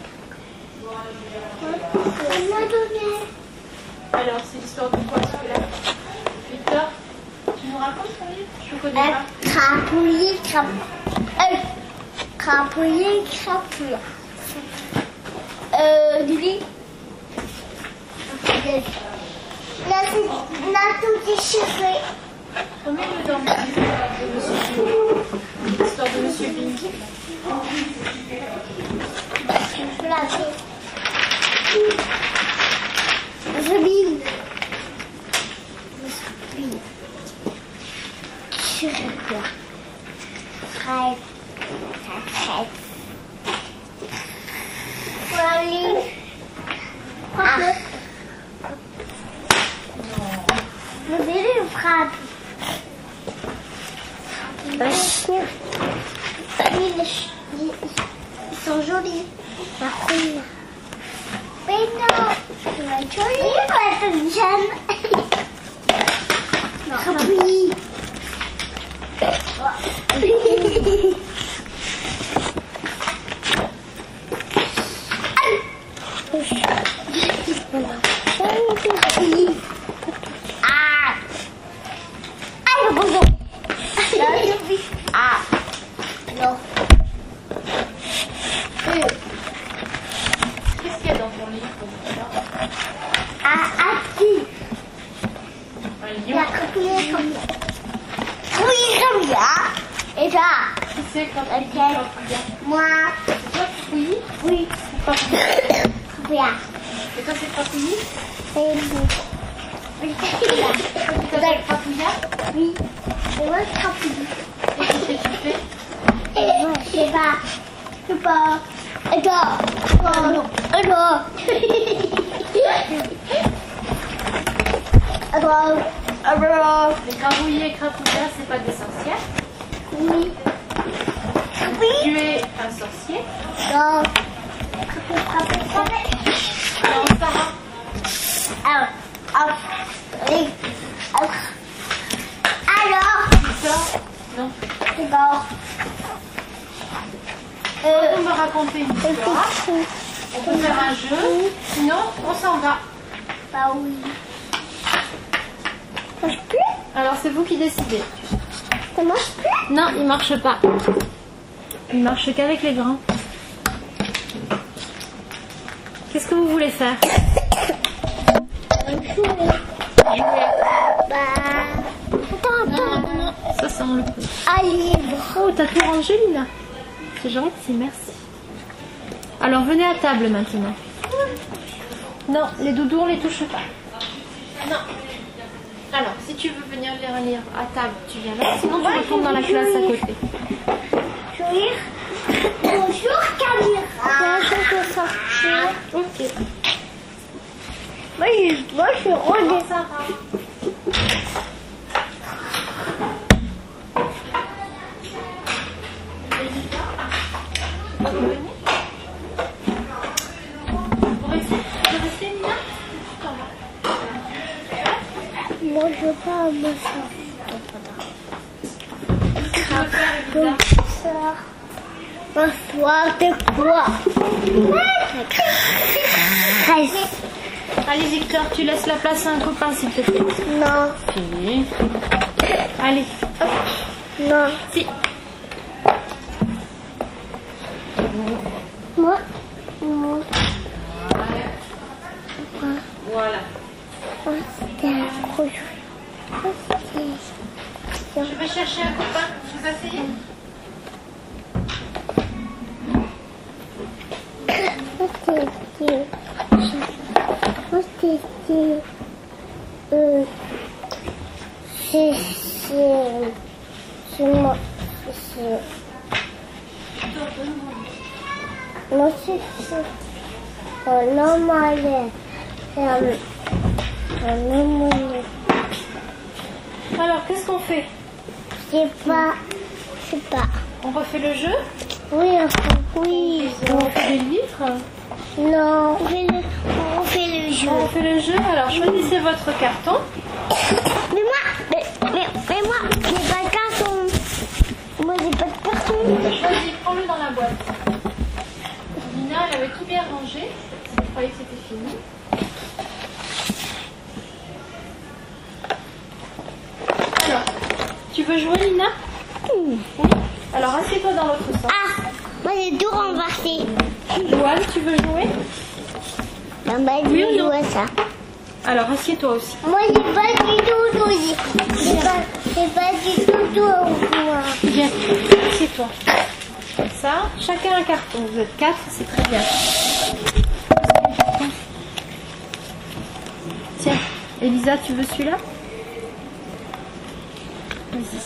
On m'a donné. Alors, c'est l'histoire de quoi celui-là? Victor, tu nous racontes ton livre? Je ne connais pas. Crapouiller, crapouille. Crapouiller, crapouille. Lui. Là, tout déchiré. Remets-le dans mon livre de Monsieur Bing. L'histoire de Monsieur Bing. Je l'ai fait. Je bille. Je regarde. Crêpe. Crêpe. Voilà. Ah. Le bébé frappe. Un chien. Ils sont jolis. Par contre. Mais non. Tu vas être jolie ou être jeune? Crapouille. Ah! Ah, le bonjour! Ah! Non. Qu'est-ce qu'il y a dans ton livre, Victor? Ah, qui? Un Il y lion. a crapouillé comme ça. Oui, comme ça. Et ça. Qui c'est quand tu dis Ok. crapouillard? Moi. C'est toi, oui? Oui. Crapouillard. Et toi, c'est crapouillis? Et vous. Oui. Tu t'appelles crapouillard? Oui. Et moi, je crapouille. Et qu'est-ce que tu fais? Et moi, je sais pas. Je sais pas. Les grabouillés et crapouillards, c'est pas des sorcières. Oui. Tu es un sorcier. Non. Non, Sarah. Alors, Victor. Non. c'est bon. On me raconter une histoire. On peut faire un jeu. Sinon, on s'en va. Bah oui. Ça marche plus? Alors, c'est vous qui décidez. Ça marche plus? Non, il marche pas. Il marche qu'avec les grands. Qu'est-ce que vous voulez faire? Attends. Ça sent le peu. Un livre. Oh, t'as tout rangé, Lina? C'est gentil, merci. Alors, venez à table maintenant. Non, les doudous, on les touche pas. Non. Alors, si tu veux venir les relire à table, tu viens là. Sinon, tu retournes dans la classe à côté. Bonjour caméra. Je peux sortir. Ok. Moi je suis rendue. Sarah. Moi je veux pas me sortir. Bonsoir de quoi? Allez, Victor, tu laisses la place à un copain, s'il te plaît. Non. Si. Allez. Non. Si. Moi. Voilà. Je vais chercher un copain. Vous asseyez? Alors, qu'est-ce qu'on fait? Je sais pas. On refait le jeu? Oui, oui. On refait les livres? Non, on fait le jeu. On refait le jeu? Alors, choisissez votre carton. Mais moi, j'ai pas de carton. Moi, j'ai pas de carton. Choisis, prends-le dans la boîte. Lina, elle avait tout bien rangé. Je croyais que c'était fini. Alors, tu veux jouer, Lina? Oui. Alors, assieds-toi dans l'autre sens. Ah, moi, j'ai tout renversé. Louane, tu veux jouer? Non, bah, Oui je ou vais non? jouer ça. Alors, assieds-toi aussi. Moi, j'ai pas du tout aussi. J'ai pas du tout moi. Bien, assieds-toi. Comme ça, chacun un carton. Vous êtes 4, c'est très bien. Tiens, Elisa, tu veux celui-là? Vas-y.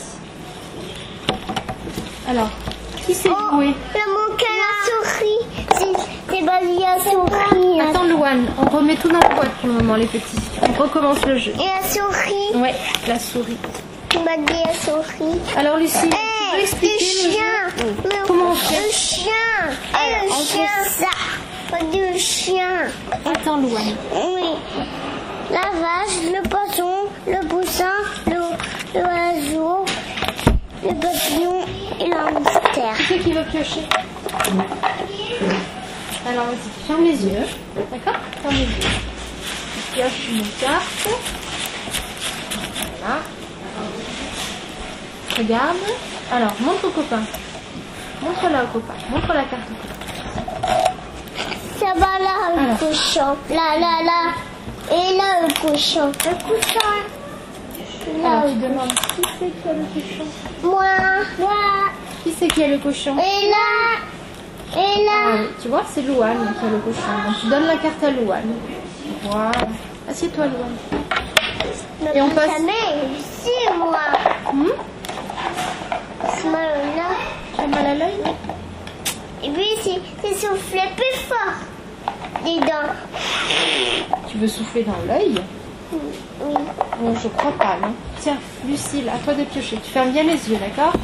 Alors, qui sait jouer? Il manque la souris. C'est pas bien souris. Attends, Louane, on remet tout dans la boîte pour le moment, les petits. On recommence le jeu. Et la souris. Ouais, la souris. Tu m'as dit la souris. Alors, Lucie, tu peux expliquer le chien. Comment on fait? Le chien. Le chien. Ça. Le chien. Attends, Louane. Oui. La vache, le poisson, le poussin, l'oiseau, le papillon et le hamster. Qui c'est qui veut piocher? Alors, vas-y, ferme les yeux. D'accord? Ferme les yeux. Je pioche une carte. Voilà. Regarde. Alors, montre au copain. Montre-la au copain. Montre la carte au copain. Ça va là, le cochon. Là. Et là, le cochon. Le cochon. Là, Alors, tu demandes qui c'est qui a le cochon? moi. Qui c'est qui a le cochon? Et là. Ah oui, tu vois, c'est Louane qui a le cochon. Donc, tu donnes la carte à Louane. Voilà. Assieds-toi, Louane. Et on passe. Ici, moi. Hmm? C'est mal là. Tu as mal à l'œil? Et puis, c'est souffler plus fort. Dis donc. Tu veux souffler dans l'œil? Oui. Non, je crois pas, non. Tiens, Lucille, à toi de piocher. Tu fermes bien les yeux, d'accord?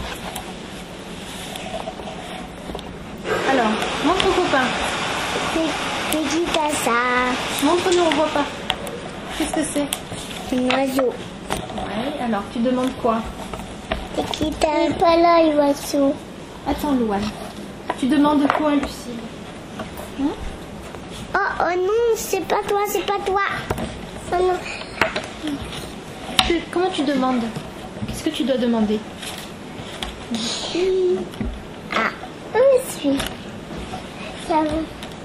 Alors, montre au copain. C'est qui t'as ça? Montre-nous, on voit pas. Qu'est-ce que c'est? Un oiseau. Ouais, alors, tu demandes quoi? C'est qui t'as? Il est pas là, l'oiseau. Attends, Louane. Tu demandes quoi, Lucille? Hein? Oh non, c'est pas toi, c'est pas toi. Oh non. Comment tu demandes? Qu'est-ce que tu dois demander? Ah, où suis? Ça va.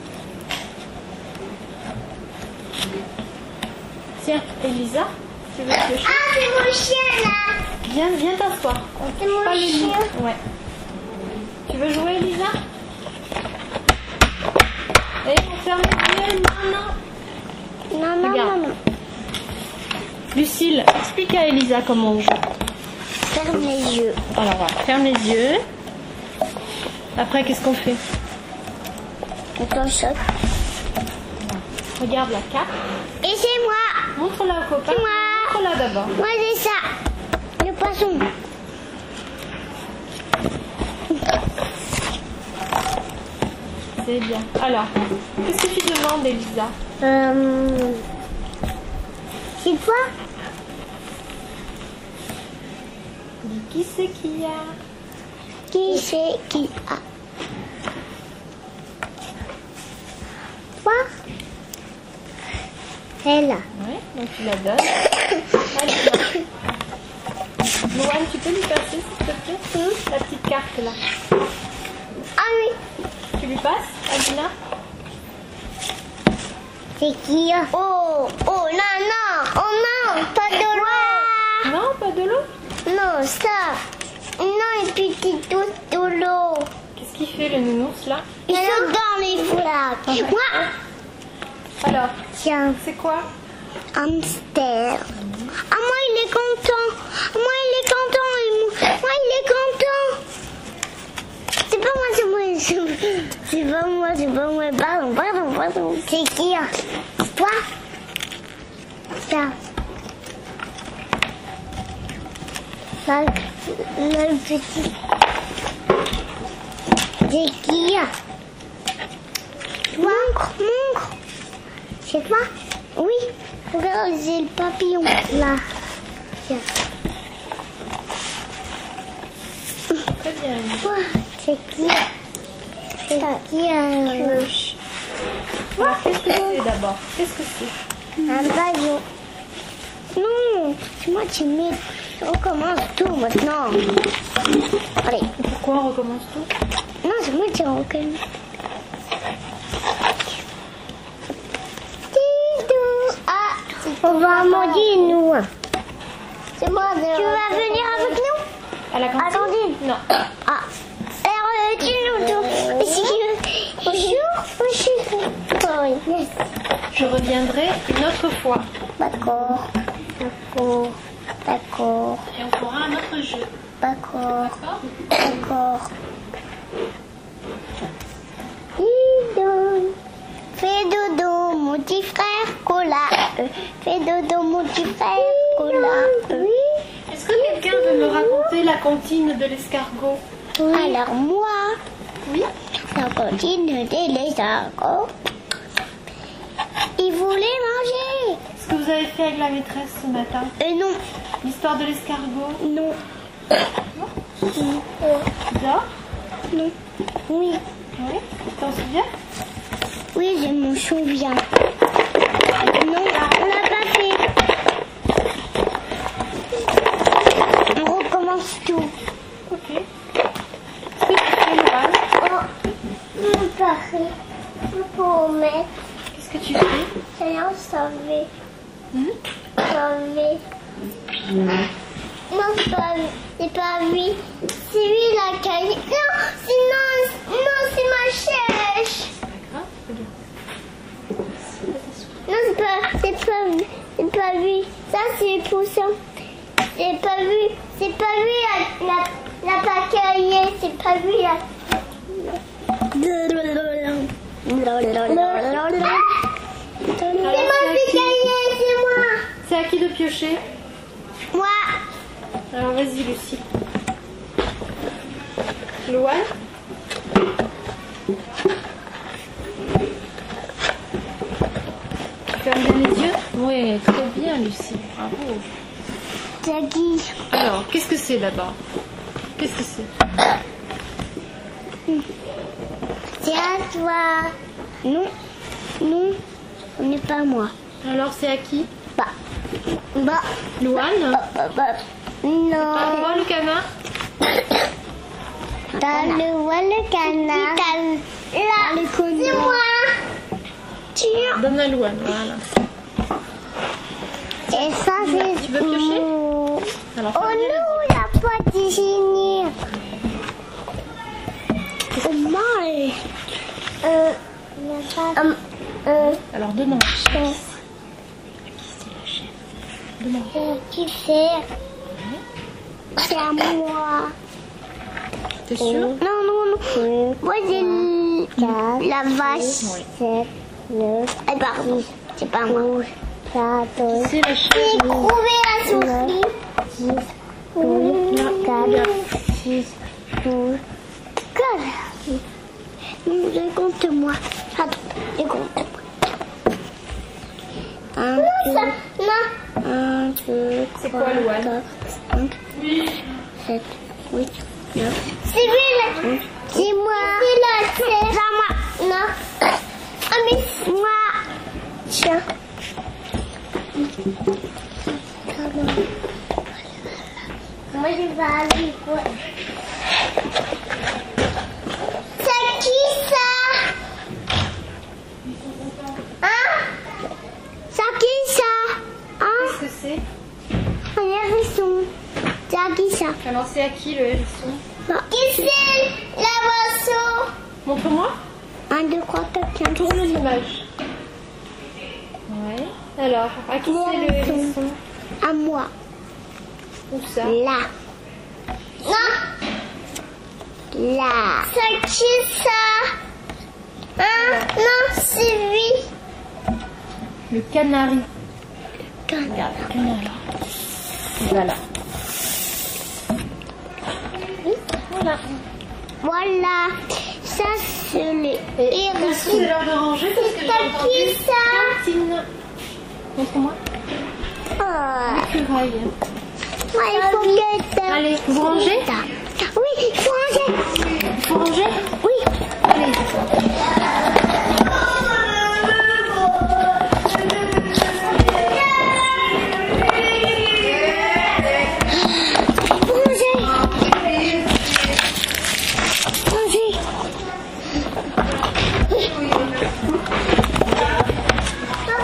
Tiens, Elisa, tu veux piocher? Ah, c'est mon chien là. Viens t'asseoir. C'est mon Pas les chien. lits. Ouais. Tu veux jouer, Elisa? Et on ferme les yeux. Non, non, Regarde. non, non. Lucille, explique à Elisa comment on joue. Ferme les yeux. Alors voilà, ferme les yeux. Après, qu'est-ce qu'on fait? On t'enchotte. Regarde la carte. Et c'est moi. Montre-la au copain. C'est moi. Montre-la d'abord. Moi, c'est ça. Le poisson. C'est bien. Alors, qu'est-ce que tu demandes, Elisa? C'est toi? Dis qui c'est qui a? Qui c'est qui a? Toi? Elle. Ouais, donc tu la donnes. Allez, Louane, tu peux lui passer, s'il te plaît? La petite carte là. Ah oui. Tu lui passes, Adina? C'est qui? Oh, non, non. Oh non, pas de l'eau. Non, pas de l'eau? Non, ça. Non, une petite douce de l'eau. Qu'est-ce qu'il fait le nounours là? Il saute dans les flaques. Moi. Alors, Tiens, c'est quoi? hamster. Ah, moi, il est content. Moi, il est content. Moi, il est content. C'est pas moi, c'est moi. C'est pas moi, c'est pas moi. Pardon. C'est qui? Toi? Ça. Ça, le petit. C'est qui? Montre. C'est toi? Oui. Regarde, j'ai le papillon là. Tiens. Très bien. Quoi? C'est qui? C'est qui? Alors, qu'est-ce que c'est d'abord? Qu'est-ce que c'est? Un ballon. Non, c'est moi qui mets. On recommence tout maintenant. Allez. Pourquoi on recommence tout? Non, c'est moi qui recommence. Ah, on va manger nous. C'est moi. Tu vas venir avec nous? À la cantine? Attendez. Non. Ah. Alors, tu nous Yes. Je reviendrai une autre fois. D'accord. Et on fera un autre jeu. D'accord. D'accord? Fais dodo, mon petit frère, cola. Fais dodo, mon petit frère, cola. Oui. Est-ce que quelqu'un veut me raconter la comptine de l'escargot? Oui. Alors moi, Oui. la cantine de l'escargot, il voulait manger. Qu'est-ce que vous avez fait avec la maîtresse ce matin? Non. L'histoire de l'escargot? Non. Ça? Non. Oui. Oui. Tu t'en souviens? Oui, je m'en souviens. Non, on l'a pas fait. On recommence tout. Ok. Qu'est-ce que tu fais, Louane? Oh, pareil. Pour mettre. Qu'est-ce que tu fais? Rien sauver. Sauver. Non, c'est pas lui. C'est pas lui. C'est lui la cahier. Non, c'est ma chèche. D'accord. Non, c'est pas lui. Ça, c'est le poussin. C'est pas lui la paquet. C'est pas lui la... C'est à qui de piocher? Moi. Alors vas-y Lucie. Louane. Ferme bien les yeux. Oui, très bien Lucie, bravo. Jackie. Alors, qu'est-ce que c'est là-bas? Qu'est-ce que c'est? C'est à toi. Non, non, ce n'est pas moi. Alors c'est à qui? Bah, Louane. non. À toi le canard. T'as le canard. Là, c'est moi. Tiens. Donne à Louane, voilà. Et ça, c'est... Tu veux piocher? Alors, Oh non, la boîte est génie. Oh my. Alors demande. Qui c'est? C'est à moi. T'es sûr? Non, non, non. Moi, j'ai la vache. Oui. Eh, pardon, c'est pas moi. C'est la chaise. J'ai trouvé la souris. 4, 6, 12, 4. Décompte-moi. Attends, décompte-moi. 1, 2, 3, 4, 5, 7, 8, 9. C'est lui, c'est moi. C'est moi. Non. Ah, mais moi. Tiens. Moi, je vais aller quoi? C'est qui ça? Hein? C'est qui ça? Hein? Qu'est-ce que c'est? Un hérisson. C'est qui ça? Alors c'est à qui le hérisson? Qui c'est la boisson? Montre-moi. 1, 2, 3, 4, 5. Tourne l'image. Ouais. Alors, à qui c'est le hérisson? À moi. Où ça? Là. Non. Là. C'est qui ça? Hein? Non, c'est lui. Le canari. Canard. Canari. Voilà. Voilà. Voilà. Ça, c'est le hérisson. C'est l'heure de ranger parce que j'ai entendu C'est qui ça? Cantine. Montre-moi. Oh. L'écureuil. Ouais, il faut que... Allez, vous rangez? Oui, il faut ranger. Il faut ranger? Oui. Allez.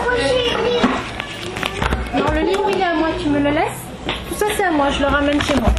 Non, le livre il est à moi, tu me le laisses? Tout ça c'est à moi, je le ramène chez moi.